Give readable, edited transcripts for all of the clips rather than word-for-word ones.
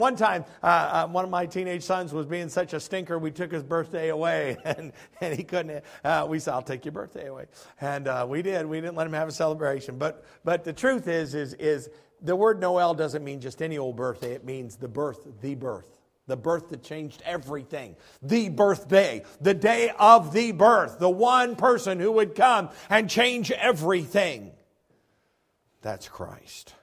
One time, one of my teenage sons was being such a stinker, we took his birthday away, and he couldn't. We said, "I'll take your birthday away," and we did. We didn't let him have a celebration. But the truth is the word Noel doesn't mean just any old birthday. It means the birth, the birth that changed everything, the birthday, the day of the birth, the one person who would come and change everything. That's Christ.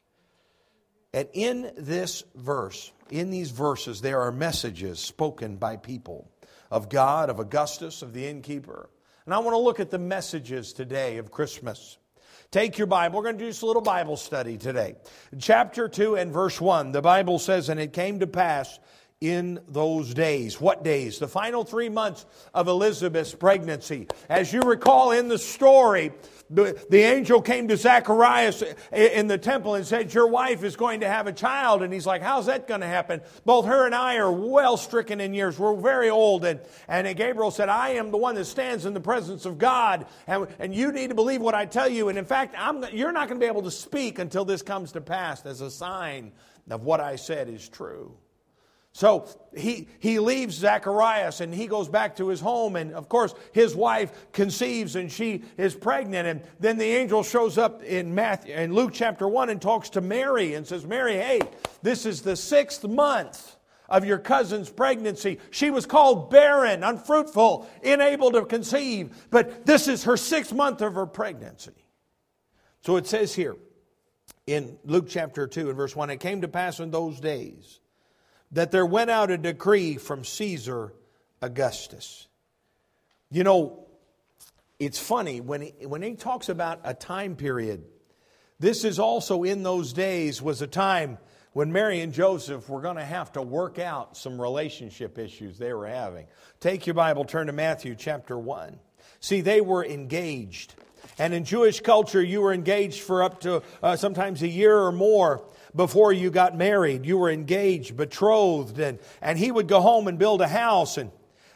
And in this verse, in these verses, there are messages spoken by people of God, of Augustus, of the innkeeper. And I want to look at the messages today of Christmas. Take your Bible. We're going to do just a little Bible study today. Chapter 2 and verse 1, the Bible says, "And it came to pass in those days." What days? The final 3 months of Elizabeth's pregnancy. As you recall in the story, the angel came to Zacharias in the temple and said, "Your wife is going to have a child." And he's like, "How's that going to happen? Both her and I are well stricken in years. We're very old." And Gabriel said, "I am the one that stands in the presence of God. And you need to believe what I tell you. And in fact, you're not going to be able to speak until this comes to pass as a sign of what I said is true." So he leaves Zacharias and he goes back to his home, and of course his wife conceives and she is pregnant, and then the angel shows up in Luke chapter 1 and talks to Mary and says, "Mary, hey, this is the 6th month of your cousin's pregnancy. She was called barren, unfruitful, unable to conceive, but this is her 6th month of her pregnancy." So it says here in Luke chapter 2 and verse 1, "It came to pass in those days that there went out a decree from Caesar Augustus." You know, it's funny, when he talks about a time period, this is also in those days was a time when Mary and Joseph were going to have to work out some relationship issues they were having. Take your Bible, turn to Matthew chapter 1. See, they were engaged. And in Jewish culture, you were engaged for up to sometimes a year or more before you got married. You were engaged, betrothed, and he would go home and build a house and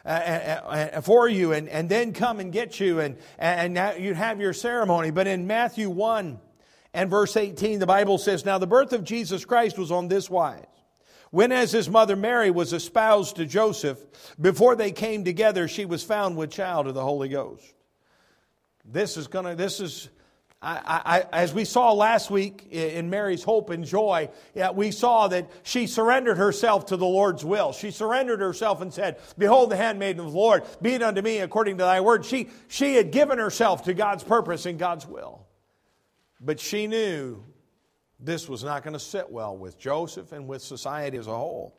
for you and then come and get you, and now you'd have your ceremony. But in Matthew 1 and verse 18, the Bible says, "Now the birth of Jesus Christ was on this wise. When as his mother Mary was espoused to Joseph, before they came together, she was found with child of the Holy Ghost." As we saw last week in Mary's hope and joy, we saw that she surrendered herself to the Lord's will. She surrendered herself and said, "Behold the handmaiden of the Lord, be it unto me according to thy word." She had given herself to God's purpose and God's will. But she knew this was not going to sit well with Joseph and with society as a whole.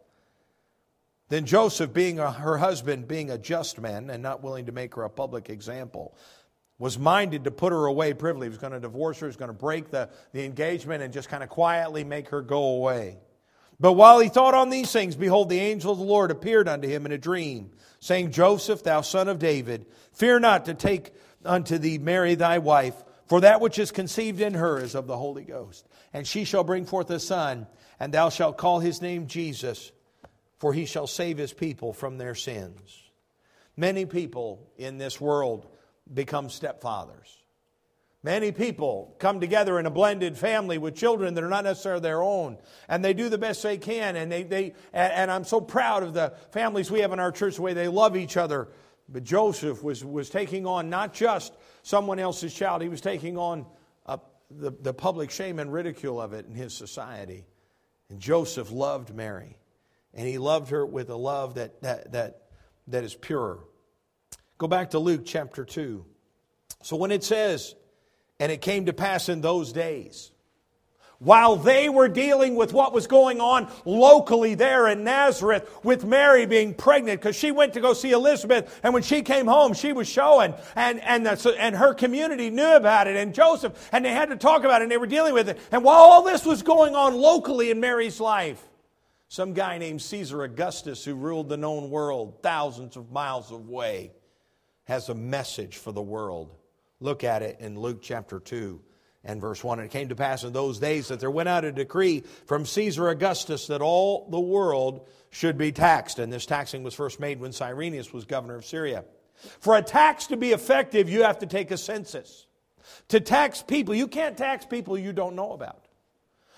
Then Joseph, being her husband, being a just man and not willing to make her a public example, was minded to put her away privily. He was going to divorce her. He was going to break the engagement and just kind of quietly make her go away. But while he thought on these things, behold, the angel of the Lord appeared unto him in a dream, saying, "Joseph, thou son of David, fear not to take unto thee Mary thy wife, for that which is conceived in her is of the Holy Ghost. And she shall bring forth a son, and thou shalt call his name Jesus, for he shall save his people from their sins." Many people in this world become stepfathers. Many people come together in a blended family with children that are not necessarily their own, and they do the best they can. And I'm so proud of the families we have in our church, the way they love each other. But Joseph was taking on not just someone else's child; he was taking on the public shame and ridicule of it in his society. And Joseph loved Mary, and he loved her with a love that is pure. Go back to Luke chapter 2. So when it says, "And it came to pass in those days," while they were dealing with what was going on locally there in Nazareth with Mary being pregnant, because she went to go see Elizabeth, and when she came home, she was showing, and her community knew about it, and Joseph, and they had to talk about it, and they were dealing with it. And while all this was going on locally in Mary's life, some guy named Caesar Augustus, who ruled the known world thousands of miles away, has a message for the world. Look at it in Luke chapter 2 and verse 1. "And it came to pass in those days that there went out a decree from Caesar Augustus that all the world should be taxed." And this taxing was first made when Cyrenius was governor of Syria. For a tax to be effective, you have to take a census. To tax people, you can't tax people you don't know about.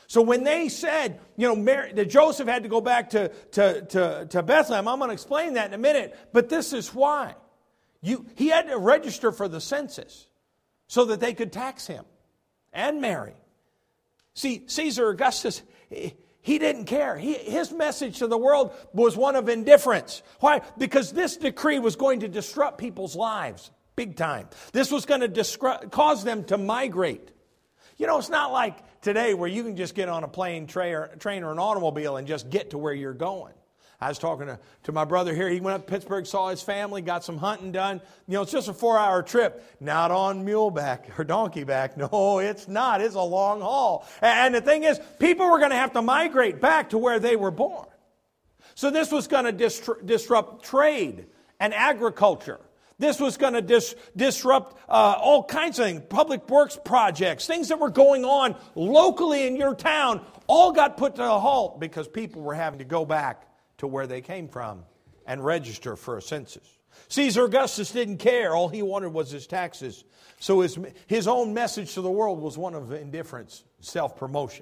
So when they said, that Joseph had to go back to Bethlehem, I'm going to explain that in a minute, but this is why. He had to register for the census so that they could tax him and Mary. See, Caesar Augustus, he didn't care. His message to the world was one of indifference. Why? Because this decree was going to disrupt people's lives big time. This was going to cause them to migrate. It's not like today where you can just get on a plane, train, or an automobile and just get to where you're going. I was talking to my brother here. He went up to Pittsburgh, saw his family, got some hunting done. It's just a 4-hour trip. Not on muleback or donkeyback. No, it's not. It's a long haul. And the thing is, people were going to have to migrate back to where they were born. So this was going to disrupt trade and agriculture. This was going to disrupt all kinds of things, public works projects, things that were going on locally in your town, all got put to a halt because people were having to go back to where they came from and register for a census. Caesar Augustus didn't care. All he wanted was his taxes. So his own message to the world was one of indifference, self-promotion.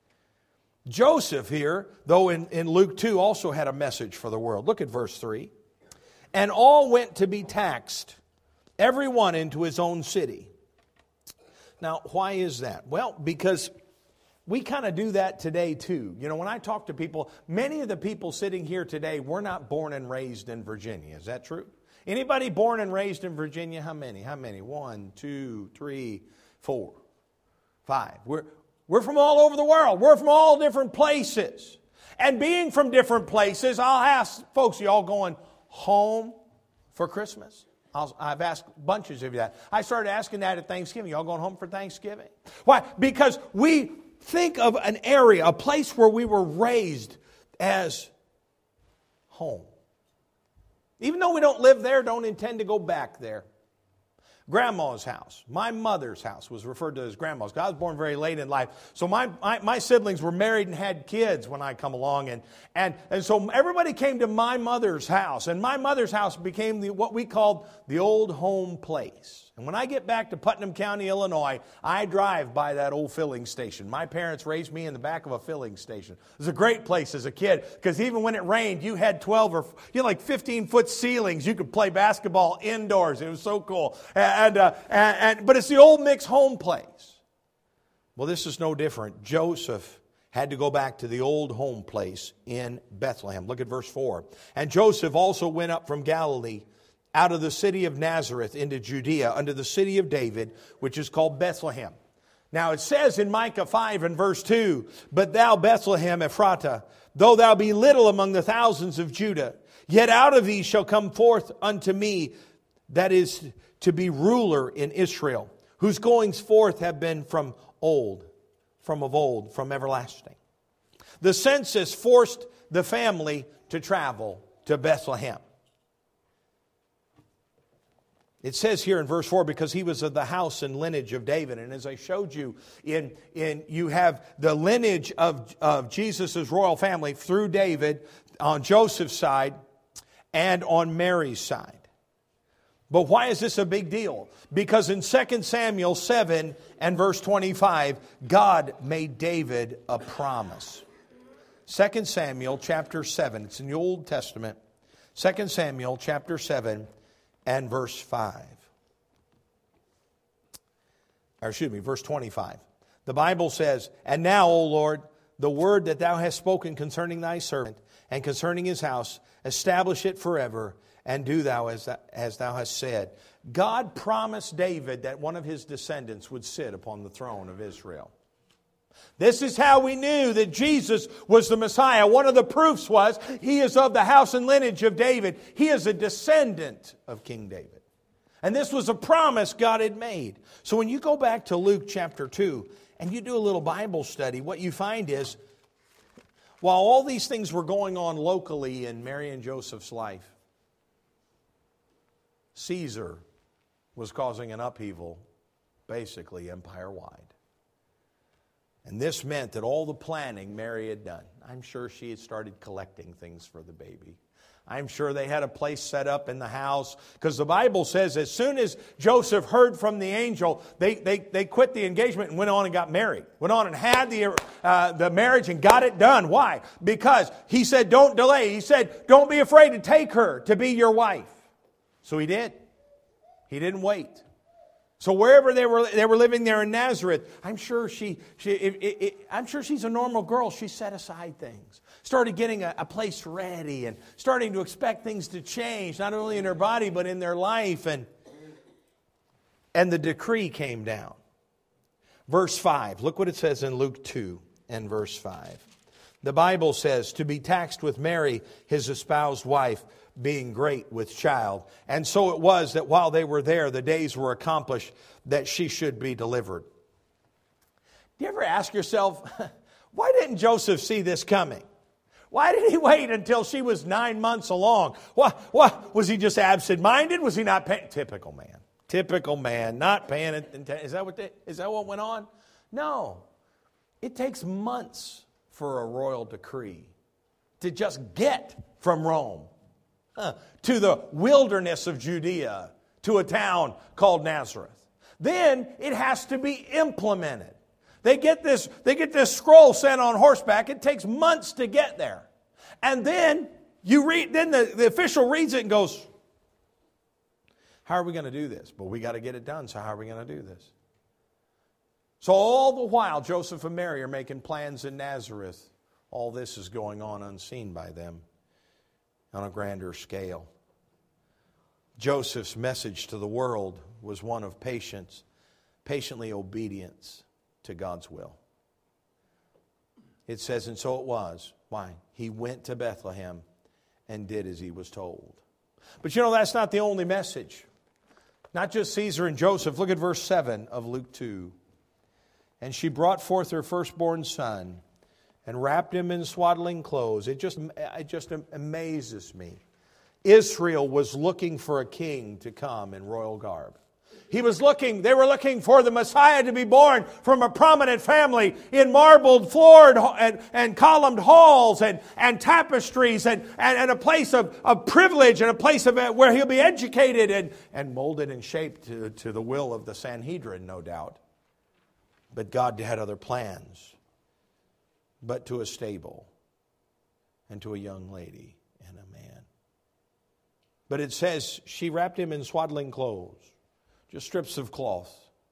Joseph here, though in Luke 2, also had a message for the world. Look at verse 3. And all went to be taxed, every one into his own city. Now, why is that? Well, because we kind of do that today too. When I talk to people, many of the people sitting here today were not born and raised in Virginia. Is that true? Anybody born and raised in Virginia? How many? 1, 2, 3, 4, 5. We're from all over the world. We're from all different places. And being from different places, I'll ask folks, y'all going home for Christmas? I've asked bunches of you that. I started asking that at Thanksgiving. Y'all going home for Thanksgiving? Why? Because we think of an area, a place where we were raised as home. Even though we don't live there, don't intend to go back there. Grandma's house, my mother's house, was referred to as grandma's. I was born very late in life. So my siblings were married and had kids when I come along. And so everybody came to my mother's house. And my mother's house became what we called the old home place. And when I get back to Putnam County, Illinois, I drive by that old filling station. My parents raised me in the back of a filling station. It was a great place as a kid because even when it rained, you had 12 or 15-foot ceilings. You could play basketball indoors. It was so cool. But it's the old mixed home place. Well, this is no different. Joseph had to go back to the old home place in Bethlehem. Look at verse 4. And Joseph also went up from Galilee out of the city of Nazareth into Judea, unto the city of David, which is called Bethlehem. Now it says in Micah 5 and verse 2, But thou, Bethlehem Ephratah, though thou be little among the thousands of Judah, yet out of thee shall come forth unto me that is to be ruler in Israel, whose goings forth have been from of old, from everlasting. The census forced the family to travel to Bethlehem. It says here in verse 4, because he was of the house and lineage of David. And as I showed you, you have the lineage of Jesus' royal family through David on Joseph's side and on Mary's side. But why is this a big deal? Because in 2 Samuel 7 and verse 25, God made David a promise. 2 Samuel chapter 7, it's in the Old Testament. 2 Samuel chapter 7 and verse 5. Verse 25. The Bible says, And now, O Lord, the word that thou hast spoken concerning thy servant and concerning his house, establish it forever, and do thou as thou hast said. God promised David that one of his descendants would sit upon the throne of Israel. This is how we knew that Jesus was the Messiah. One of the proofs was he is of the house and lineage of David. He is a descendant of King David. And this was a promise God had made. So when you go back to Luke chapter 2 and you do a little Bible study, what you find is, while all these things were going on locally in Mary and Joseph's life, Caesar was causing an upheaval, basically empire-wide. And this meant that all the planning Mary had done, I'm sure she had started collecting things for the baby. I'm sure they had a place set up in the house, because the Bible says as soon as Joseph heard from the angel, they quit the engagement and went on and got married. Went on and had the marriage and got it done. Why? Because he said, don't delay. He said, don't be afraid to take her to be your wife. So he did. He didn't wait. So wherever they were living there in Nazareth, I'm sure she's a normal girl. She set aside things, started getting a place ready, and starting to expect things to change, not only in her body but in their life. And the decree came down. Verse 5. Look what it says in Luke 2 and verse 5. The Bible says, to be taxed with Mary, his espoused wife, being great with child. And so it was that while they were there, the days were accomplished that she should be delivered. Do you ever ask yourself, why didn't Joseph see this coming? Why did he wait until she was 9 months along? What was he just absent-minded? Was he not paying? Typical man, not paying attention. Is that what went on? No. It takes months for a royal decree to just get from Rome to the wilderness of Judea, to a town called Nazareth. Then it has to be implemented. They get this scroll sent on horseback. It takes months to get there. And then the official reads it and goes, how are we going to do this? But we got to get it done, so how are we going to do this? So all the while, Joseph and Mary are making plans in Nazareth. All this is going on unseen by them on a grander scale. Joseph's message to the world was one of patiently obedience to God's will. It says, and so it was. Why? He went to Bethlehem and did as he was told. But that's not the only message. Not just Caesar and Joseph. Look at verse 7 of Luke 2. And she brought forth her firstborn son and wrapped him in swaddling clothes. It just amazes me. Israel was looking for a king to come in royal garb. They were looking for the Messiah to be born from a prominent family in marbled floored and columned halls and tapestries and a place of privilege and a place where he'll be educated and molded and shaped to the will of the Sanhedrin, no doubt. But God had other plans. But to a stable and to a young lady and a man. But it says she wrapped him in swaddling clothes, just strips of cloth,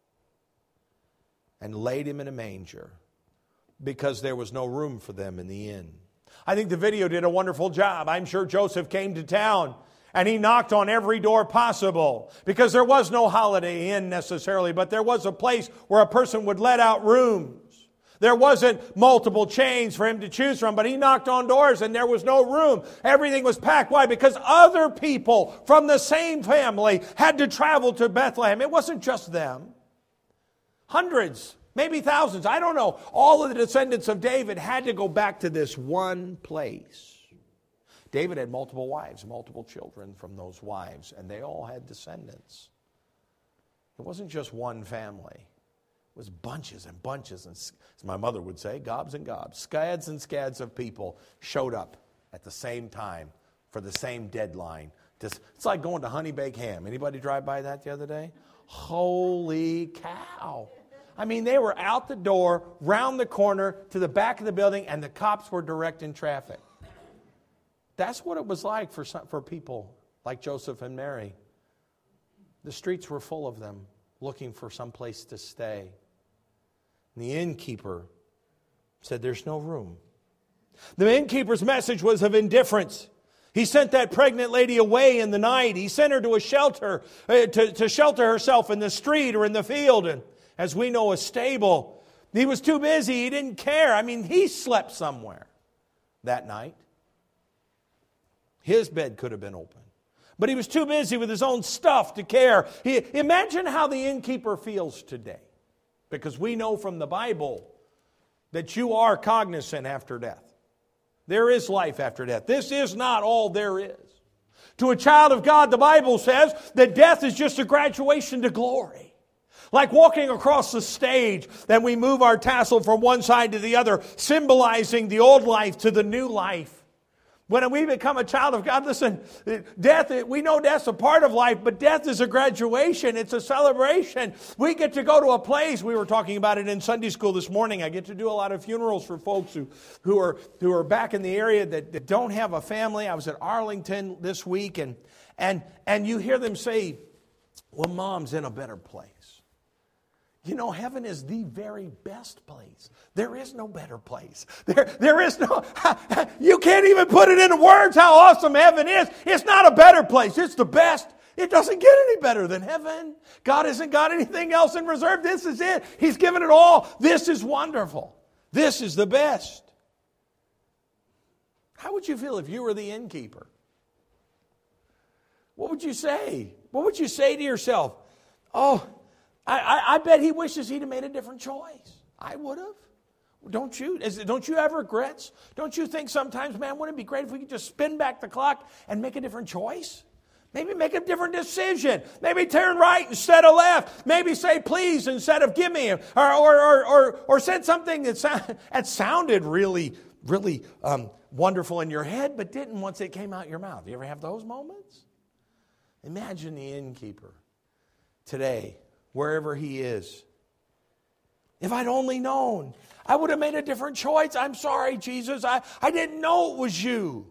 and laid him in a manger because there was no room for them in the inn. I think the video did a wonderful job. I'm sure Joseph came to town and he knocked on every door possible because there was no Holiday Inn necessarily, but there was a place where a person would let out rooms. There wasn't multiple chains for him to choose from, but he knocked on doors and there was no room. Everything was packed. Why? Because other people from the same family had to travel to Bethlehem. It wasn't just them. Hundreds, maybe thousands, I don't know. All of the descendants of David had to go back to this one place. David had multiple wives, multiple children from those wives, and they all had descendants. It wasn't just one family. It was bunches and bunches, and as my mother would say, gobs and gobs. Scads and scads of people showed up at the same time for the same deadline. It's like going to Honey Baked Ham. Anybody drive by that the other day? Holy cow. I mean, they were out the door, round the corner, to the back of the building, and the cops were directing traffic. That's what it was like for people like Joseph and Mary. The streets were full of them, looking for some place to stay. And the innkeeper said, there's no room. The innkeeper's message was of indifference. He sent that pregnant lady away in the night. He sent her to a shelter, to shelter herself in the street or in the field. And as we know, a stable. He was too busy. He didn't care. I mean, he slept somewhere that night. His bed could have been open. But he was too busy with his own stuff to care. Imagine how the innkeeper feels today. Because we know from the Bible that you are cognizant after death. There is life after death. This is not all there is. To a child of God, the Bible says that death is just a graduation to glory. Like walking across the stage, then we move our tassel from one side to the other, symbolizing the old life to the new life. When we become a child of God, listen, death, we know death's a part of life, but death is a graduation. It's a celebration. We get to go to a place. We were talking about it in Sunday school this morning. I get to do a lot of funerals for folks who are back in the area that don't have a family. I was at Arlington this week, and you hear them say, well, Mom's in a better place. You know, heaven is the very best place. There is no better place. There is no, you can't even put it into words how awesome heaven is. It's not a better place. It's the best. It doesn't get any better than heaven. God hasn't got anything else in reserve. This is it. He's given it all. This is wonderful. This is the best. How would you feel if you were the innkeeper? What would you say? What would you say to yourself? Oh, I bet he wishes he'd have made a different choice. I would have. Don't you? Don't you have regrets? Don't you think sometimes, man, wouldn't it be great if we could just spin back the clock and make a different choice? Maybe make a different decision. Maybe turn right instead of left. Maybe say please instead of give me. Or said something that sounded really, really wonderful in your head, but didn't once it came out your mouth. You ever have those moments? Imagine the innkeeper today, wherever he is. If I'd only known, I would have made a different choice. I'm sorry, Jesus. I didn't know it was you.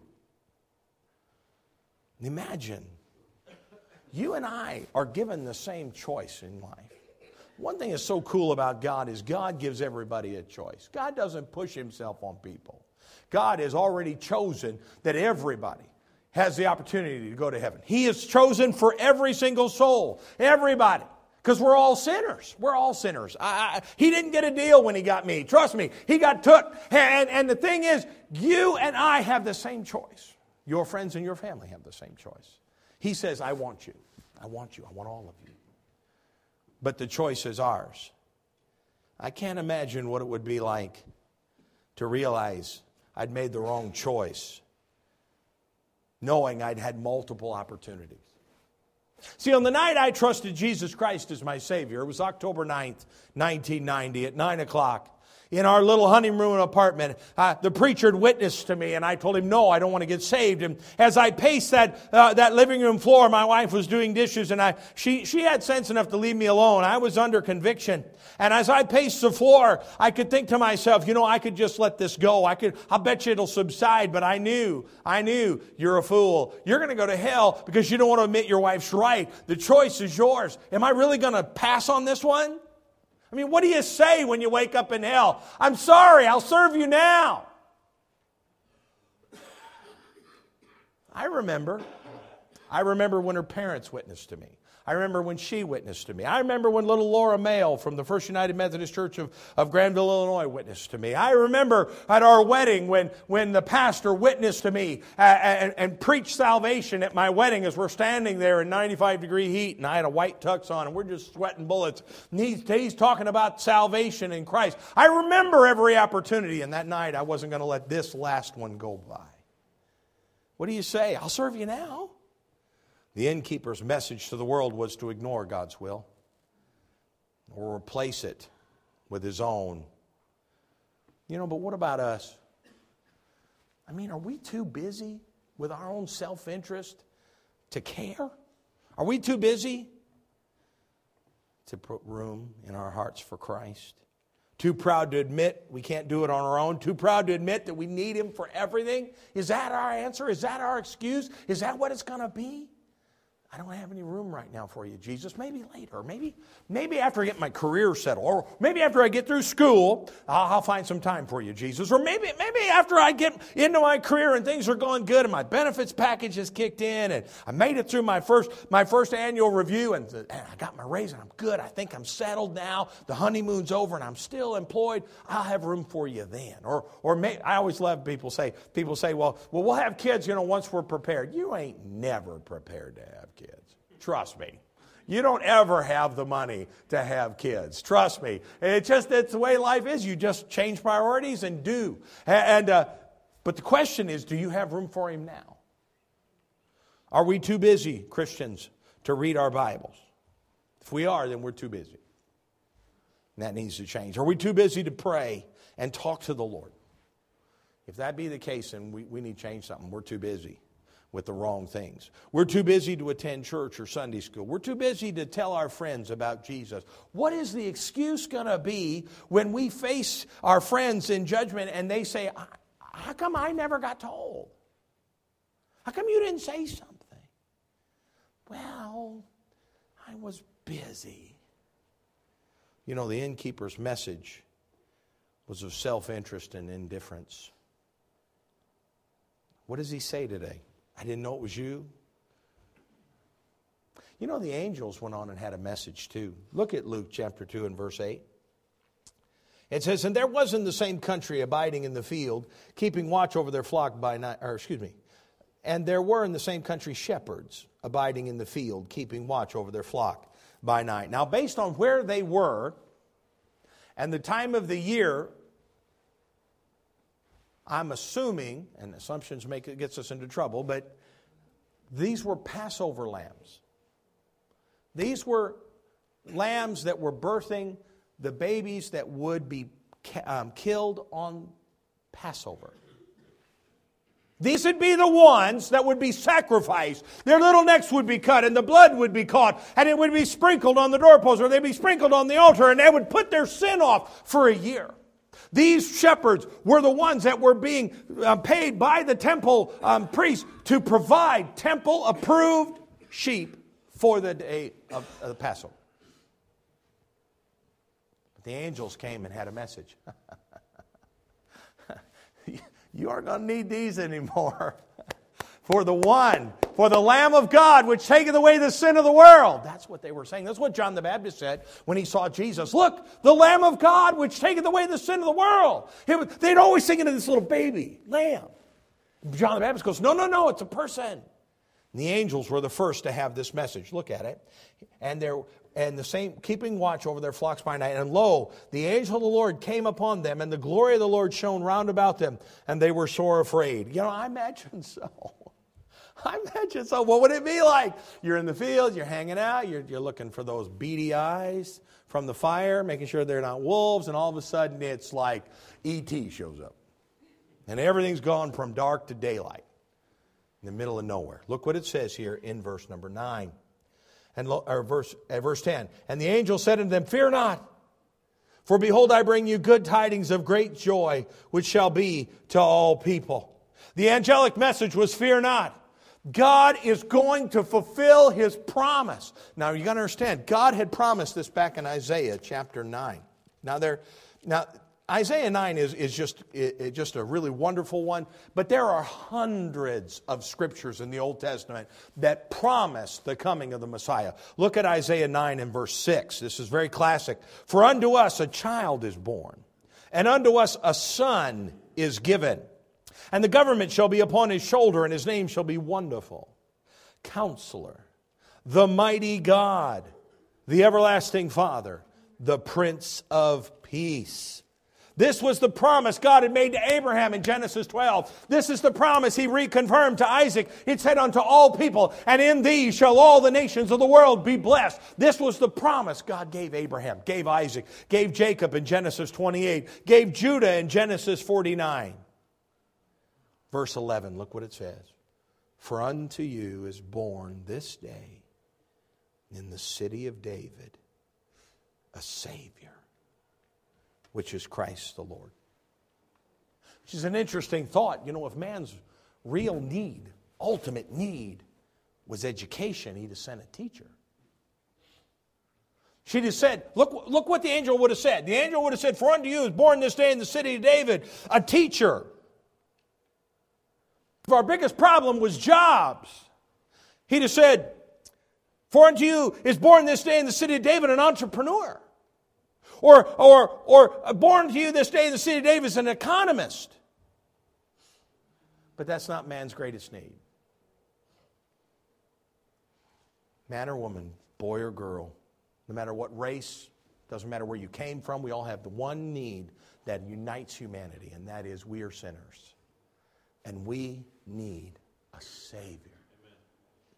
Imagine, you and I are given the same choice in life. One thing that's so cool about God is God gives everybody a choice. God doesn't push himself on people. God has already chosen that everybody has the opportunity to go to heaven. He has chosen for every single soul, everybody. Because we're all sinners. We're all sinners. He didn't get a deal when he got me. Trust me, he got took. And the thing is, you and I have the same choice. Your friends and your family have the same choice. He says, I want you. I want you. I want all of you. But the choice is ours. I can't imagine what it would be like to realize I'd made the wrong choice, knowing I'd had multiple opportunities. See, on the night I trusted Jesus Christ as my Savior, it was October 9th, 1990 at 9 o'clock. In our little honeymoon apartment, the preacher had witnessed to me, and I told him, no, I don't want to get saved. And as I paced that living room floor, my wife was doing dishes, and she had sense enough to leave me alone. I was under conviction. And as I paced the floor, I could think to myself, I could just let this go. I'll bet you it'll subside. But I knew, you're a fool. You're going to go to hell because you don't want to admit your wife's right. The choice is yours. Am I really going to pass on this one? I mean, what do you say when you wake up in hell? I'm sorry, I'll serve you now. I remember when her parents witnessed to me. I remember when she witnessed to me. I remember when little Laura Mayle from the First United Methodist Church of Granville, Illinois witnessed to me. I remember at our wedding when the pastor witnessed to me and preached salvation at my wedding as we're standing there in 95-degree heat, and I had a white tux on and we're just sweating bullets. And he's talking about salvation in Christ. I remember every opportunity, and that night I wasn't going to let this last one go by. What do you say? I'll serve you now. The innkeeper's message to the world was to ignore God's will or replace it with his own. But what about us? I mean, are we too busy with our own self-interest to care? Are we too busy to put room in our hearts for Christ? Too proud to admit we can't do it on our own? Too proud to admit that we need him for everything? Is that our answer? Is that our excuse? Is that what it's going to be? I don't have any room right now for you, Jesus. Maybe later. Maybe after I get my career settled. Or maybe after I get through school, I'll find some time for you, Jesus. Or maybe after I get into my career and things are going good and my benefits package has kicked in and I made it through my first annual review and I got my raise and I'm good. I think I'm settled now. The honeymoon's over and I'm still employed. I'll have room for you then. Or I always love people say, well, we'll have kids, once we're prepared. You ain't never prepared to have kids. Trust me. You don't ever have the money to have kids. Trust me. It's the way life is. You just change priorities and do. But the question is, do you have room for him now? Are we too busy, Christians, to read our Bibles? If we are, then we're too busy. And that needs to change. Are we too busy to pray and talk to the Lord? If that be the case, then we need to change something. We're too busy with the wrong things. We're too busy to attend church or Sunday school. We're too busy to tell our friends about Jesus. What is the excuse going to be when we face our friends in judgment and they say, how come I never got told? How come you didn't say something? Well, I was busy. You know, the innkeeper's message was of self-interest and indifference. What does he say today? I didn't know it was you. You know, the angels went on and had a message too. Look at Luke chapter 2 and verse 8. It says, and there was in the same country abiding in the field, keeping watch over their flock by night, and there were in the same country shepherds abiding in the field, keeping watch over their flock by night. Now, based on where they were and the time of the year, I'm assuming, and assumptions gets us into trouble, but these were Passover lambs. These were lambs that were birthing the babies that would be killed on Passover. These would be the ones that would be sacrificed. Their little necks would be cut and the blood would be caught and it would be sprinkled on the doorpost or they'd be sprinkled on the altar and they would put their sin off for a year. These shepherds were the ones that were being paid by the temple priests to provide temple-approved sheep for the day of the Passover. But the angels came and had a message. You aren't going to need these anymore. For the Lamb of God, which taketh away the sin of the world. That's what they were saying. That's what John the Baptist said when he saw Jesus. Look, the Lamb of God, which taketh away the sin of the world. They'd always sing of this little baby, lamb. John the Baptist goes, no, it's a person. And the angels were the first to have this message. Look at it. And the same, keeping watch over their flocks by night. And lo, the angel of the Lord came upon them, and the glory of the Lord shone round about them, and they were sore afraid. You know, I imagine so. What would it be like? You're in the field, you're hanging out, you're looking for those beady eyes from the fire, making sure they're not wolves, and all of a sudden it's like E.T. shows up. And everything's gone from dark to daylight in the middle of nowhere. Look what it says here in verse number 9. Verse 10. And the angel said unto them, fear not, for behold, I bring you good tidings of great joy, which shall be to all people. The angelic message was fear not. God is going to fulfill His promise. Now, you got to understand, God had promised this back in Isaiah chapter 9. Now Isaiah 9 is just a really wonderful one, but there are hundreds of scriptures in the Old Testament that promise the coming of the Messiah. Look at Isaiah 9 and verse 6. This is very classic. For unto us a child is born, and unto us a son is given. And the government shall be upon his shoulder, and his name shall be Wonderful, Counselor, the Mighty God, the Everlasting Father, the Prince of Peace. This was the promise God had made to Abraham in Genesis 12. This is the promise He reconfirmed to Isaac. It said unto all people, and in thee shall all the nations of the world be blessed. This was the promise God gave Abraham, gave Isaac, gave Jacob in Genesis 28, gave Judah in Genesis 49. Verse 11, look what it says. For unto you is born this day in the city of David a Savior, which is Christ the Lord. Which is an interesting thought. You know, if man's real need, ultimate need, was education, He'd have sent a teacher. She'd have said, look what the angel would have said. The angel would have said, for unto you is born this day in the city of David a teacher. If our biggest problem was jobs, He'd have said, for unto you is born this day in the city of David an entrepreneur. Or born to you this day in the city of David as an economist. But that's not man's greatest need. Man or woman, boy or girl, no matter what race, doesn't matter where you came from, we all have the one need that unites humanity, and that is we are sinners. And we need a Savior. Amen.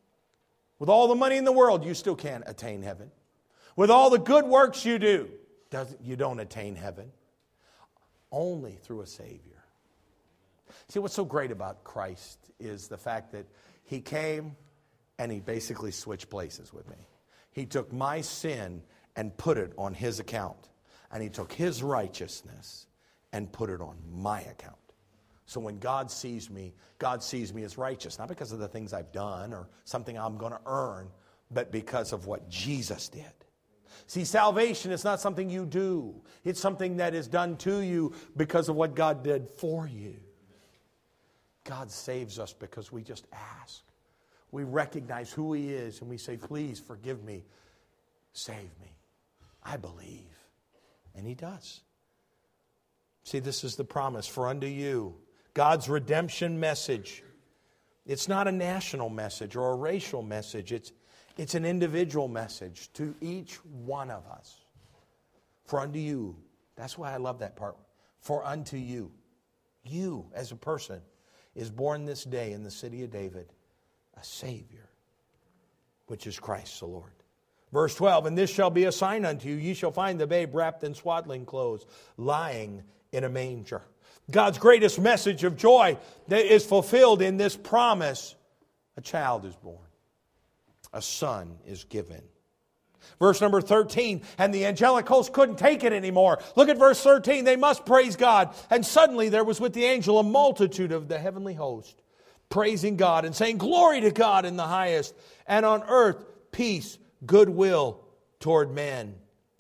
With all the money in the world, you still can't attain heaven. With all the good works you do, You don't attain heaven. Only through a Savior. See, what's so great about Christ is the fact that He came and He basically switched places with me. He took my sin and put it on His account. And He took His righteousness and put it on my account. So when God sees me as righteous, not because of the things I've done or something I'm going to earn, but because of what Jesus did. See, salvation is not something you do. It's something that is done to you because of what God did for you. God saves us because we just ask. We recognize who He is and we say, please forgive me. Save me. I believe. And He does. See, this is the promise. For unto you, God's redemption message. It's not a national message or a racial message. It's an individual message to each one of us. For unto you. That's why I love that part. For unto you. You, as a person, is born this day in the city of David a Savior, which is Christ the Lord. Verse 12, and this shall be a sign unto you. Ye shall find the babe wrapped in swaddling clothes, lying in a manger. God's greatest message of joy that is fulfilled in this promise. A child is born. A son is given. Verse number 13, and the angelic host couldn't take it anymore. Look at verse 13. They must praise God. And suddenly there was with the angel a multitude of the heavenly host, praising God and saying, glory to God in the highest, and on earth peace, goodwill toward men.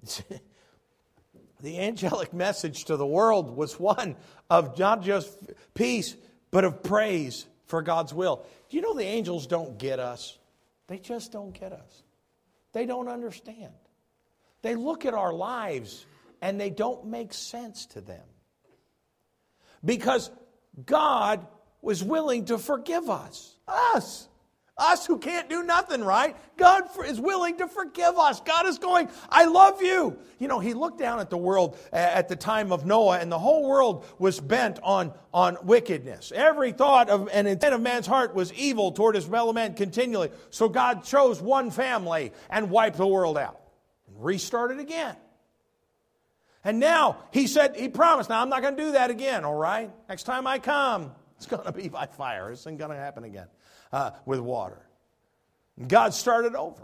The angelic message to the world was one of not just peace, but of praise for God's will. Do you know the angels don't get us? They just don't get us. They don't understand. They look at our lives and they don't make sense to them. Because God was willing to forgive us. Us who can't do nothing right. God is willing to forgive us. God is going, I love you. You know, He looked down at the world at the time of Noah, and the whole world was bent on wickedness. Every thought of and intent of man's heart was evil toward his fellow man continually. So God chose one family and wiped the world out. And restarted again. And now He said, He promised, now I'm not going to do that again, all right? Next time I come, it's going to be by fire. This isn't going to happen again. With water. God started over.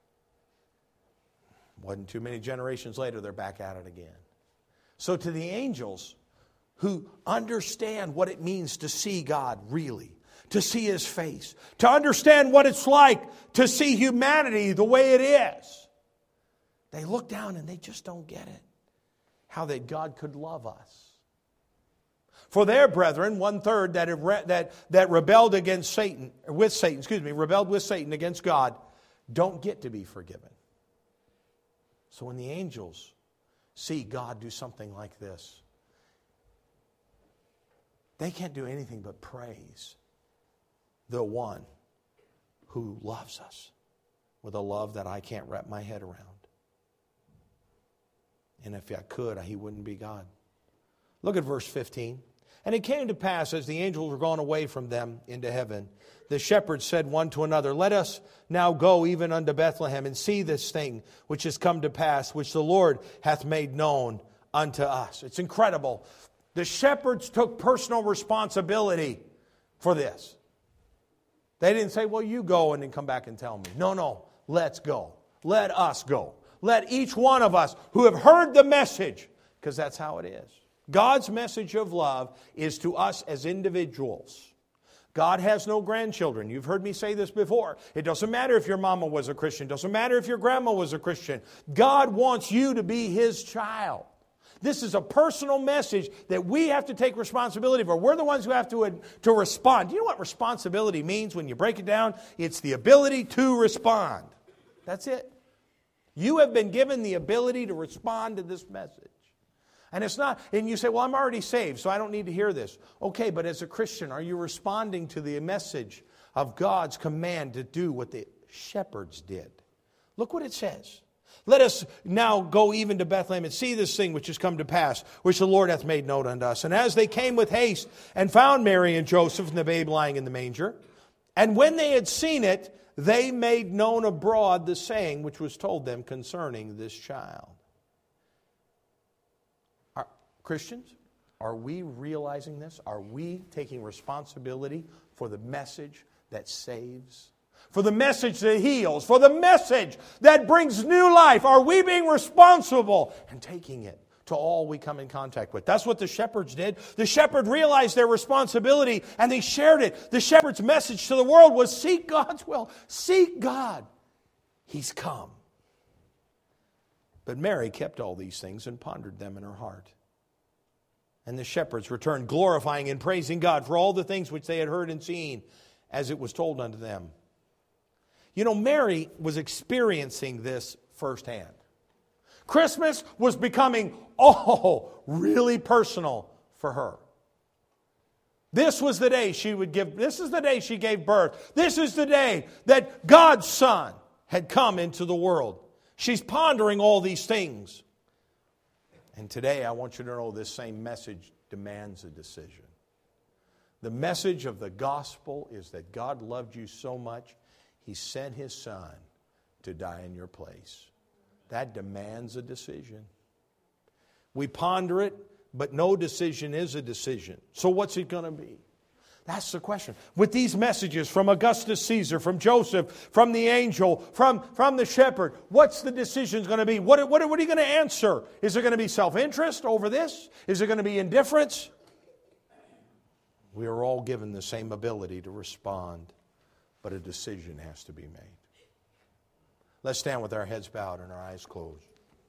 Wasn't too many generations later, they're back at it again. So to the angels who understand what it means to see God really, to see His face, to understand what it's like to see humanity the way it is, they look down and they just don't get it. How that God could love us. For their brethren, 1/3 that rebelled against Satan, rebelled with Satan against God, don't get to be forgiven. So when the angels see God do something like this, they can't do anything but praise the one who loves us with a love that I can't wrap my head around. And if I could, He wouldn't be God. Look at verse 15. And it came to pass, as the angels were gone away from them into heaven, the shepherds said one to another, let us now go even unto Bethlehem, and see this thing which is come to pass, which the Lord hath made known unto us. It's incredible. The shepherds took personal responsibility for this. They didn't say, well, you go and then come back and tell me. No, let's go. Let us go. Let each one of us who have heard the message, because that's how it is. God's message of love is to us as individuals. God has no grandchildren. You've heard me say this before. It doesn't matter if your mama was a Christian. It doesn't matter if your grandma was a Christian. God wants you to be His child. This is a personal message that we have to take responsibility for. We're the ones who have to respond. Do you know what responsibility means when you break it down? It's the ability to respond. That's it. You have been given the ability to respond to this message. And it's not, and you say, well, I'm already saved, so I don't need to hear this. Okay, but as a Christian, are you responding to the message of God's command to do what the shepherds did? Look what it says. Let us now go even to Bethlehem and see this thing which has come to pass, which the Lord hath made known unto us. And as they came with haste and found Mary and Joseph and the babe lying in the manger, and when they had seen it, they made known abroad the saying which was told them concerning this child. Christians, are we realizing this? Are we taking responsibility for the message that saves? For the message that heals? For the message that brings new life? Are we being responsible and taking it to all we come in contact with? That's what the shepherds did. The shepherd realized their responsibility and they shared it. The shepherd's message to the world was seek God's will. Seek God. He's come. But Mary kept all these things and pondered them in her heart. And the shepherds returned, glorifying and praising God for all the things which they had heard and seen, as it was told unto them. You know, Mary was experiencing this firsthand. Christmas was becoming, really personal for her. This was the day this is the day she gave birth. This is the day that God's Son had come into the world. She's pondering all these things. And today I want you to know this same message demands a decision. The message of the gospel is that God loved you so much, He sent His Son to die in your place. That demands a decision. We ponder it, but no decision is a decision. So what's it going to be? That's the question. With these messages from Augustus Caesar, from Joseph, from the angel, from the shepherd, what's the decision going to be? What are you going to answer? Is it going to be self-interest over this? Is it going to be indifference? We are all given the same ability to respond, but a decision has to be made. Let's stand with our heads bowed and our eyes closed.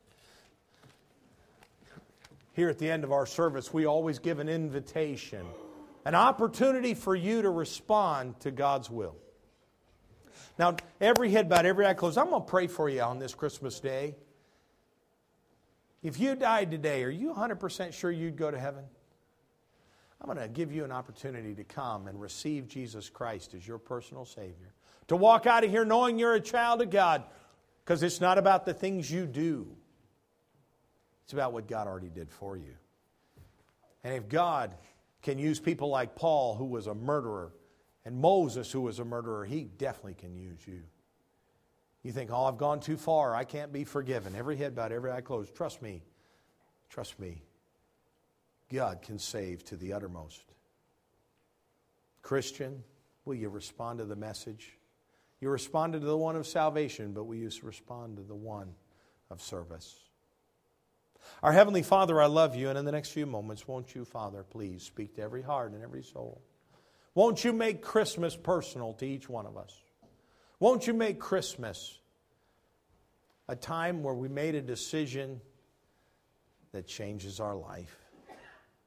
Here at the end of our service, we always give an invitation, an opportunity for you to respond to God's will. Now, every head bowed, every eye closed. I'm going to pray for you on this Christmas day. If you died today, are you 100% sure you'd go to heaven? I'm going to give you an opportunity to come and receive Jesus Christ as your personal Savior. To walk out of here knowing you're a child of God. Because it's not about the things you do. It's about what God already did for you. And if God can use people like Paul, who was a murderer, and Moses, who was a murderer, He definitely can use you. You think, I've gone too far. I can't be forgiven. Every head bowed, every eye closed. Trust me. Trust me. God can save to the uttermost. Christian, will you respond to the message? You responded to the one of salvation, but will you respond to the one of service? Our Heavenly Father, I love you, and in the next few moments, won't you, Father, please speak to every heart and every soul? Won't you make Christmas personal to each one of us? Won't you make Christmas a time where we made a decision that changes our life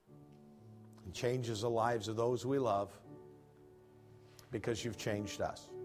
and changes the lives of those we love because you've changed us.